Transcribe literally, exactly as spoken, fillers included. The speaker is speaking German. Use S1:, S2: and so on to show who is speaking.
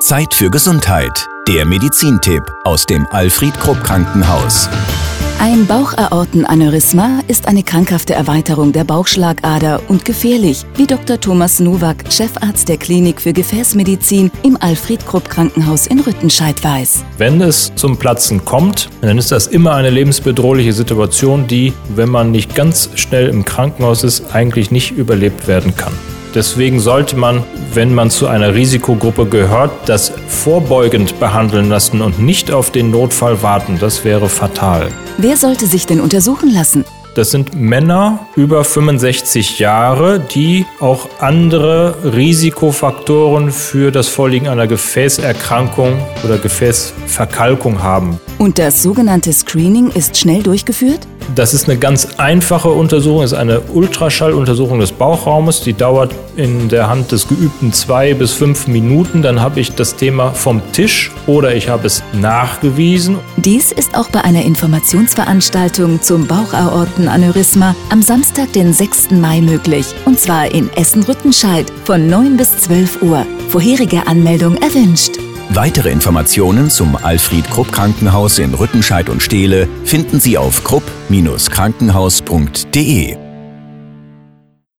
S1: Zeit für Gesundheit. Der Medizintipp aus dem Alfred Krupp Krankenhaus.
S2: Ein Bauchaortenaneurysma ist eine krankhafte Erweiterung der Bauchschlagader und gefährlich, wie Doktor Thomas Nowak, Chefarzt der Klinik für Gefäßmedizin im Alfred Krupp Krankenhaus in Rüttenscheid, weiß.
S3: Wenn es zum Platzen kommt, dann ist das immer eine lebensbedrohliche Situation, die, wenn man nicht ganz schnell im Krankenhaus ist, eigentlich nicht überlebt werden kann. Deswegen sollte man, wenn man zu einer Risikogruppe gehört, das vorbeugend behandeln lassen und nicht auf den Notfall warten. Das wäre fatal.
S2: Wer sollte sich denn untersuchen lassen?
S3: Das sind Männer über fünfundsechzig Jahre, die auch andere Risikofaktoren für das Vorliegen einer Gefäßerkrankung oder Gefäßverkalkung haben.
S2: Und das sogenannte Screening ist schnell durchgeführt?
S3: Das ist eine ganz einfache Untersuchung, es ist eine Ultraschalluntersuchung des Bauchraumes, die dauert in der Hand des Geübten zwei bis fünf Minuten. Dann habe ich das Thema vom Tisch oder ich habe es nachgewiesen.
S2: Dies ist auch bei einer Informationsveranstaltung zum Bauchaortenaneurysma am Samstag, den sechsten Mai möglich. Und zwar in Essen-Rüttenscheid von neun bis zwölf Uhr. Vorherige Anmeldung erwünscht.
S1: Weitere Informationen zum Alfred Krupp Krankenhaus in Rüttenscheid und Steele finden Sie auf krupp Bindestrich krankenhaus punkt de.